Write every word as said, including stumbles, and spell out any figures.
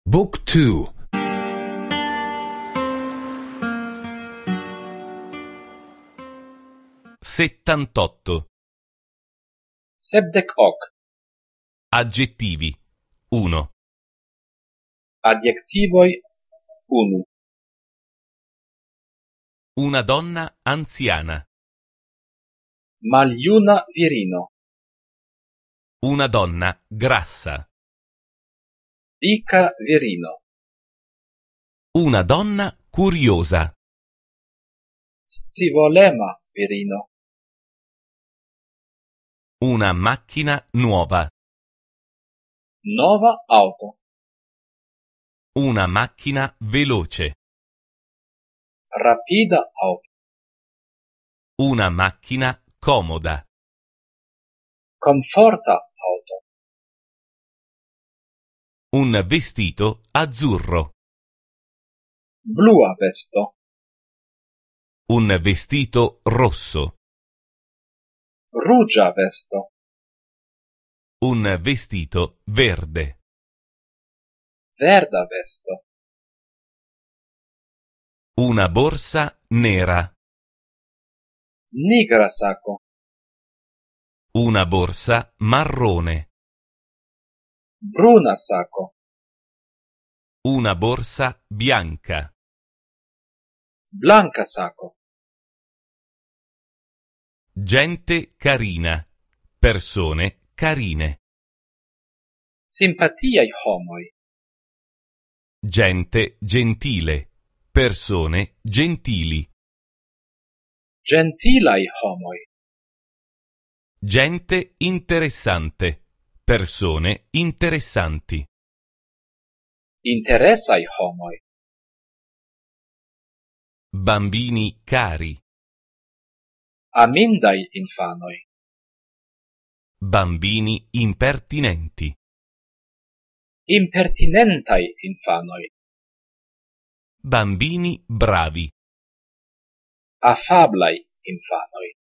Book two. settantotto. Sepdek ok. Aggettivi. uno. Adjektivoj unu. Una donna anziana. Maljuna virino. Una donna grassa. Dika virino. Una donna curiosa. Scivolema virino. Una macchina nuova. Nova auto. Una macchina veloce. Rapida auto. Una macchina comoda. Komforta auto. Un vestito azzurro. Blua vesto. Un vestito rosso. Ruĝa vesto. Un vestito verde. Verda vesto. Una borsa nera. Nigra sako. Una borsa marrone. Bruna sako. Una borsa bianca. Blanka sako. Gente carina. Persone carine. Simpatiaj homoj. Gente gentile. Persone gentili. Gentilaj homoj. Gente interessante. Persone interessanti. Interesaj homoj. Bambini cari. Amindaj infanoj. Bambini impertinenti. Impertinentaj infanoj. Bambini bravi. Afablaj infanoj.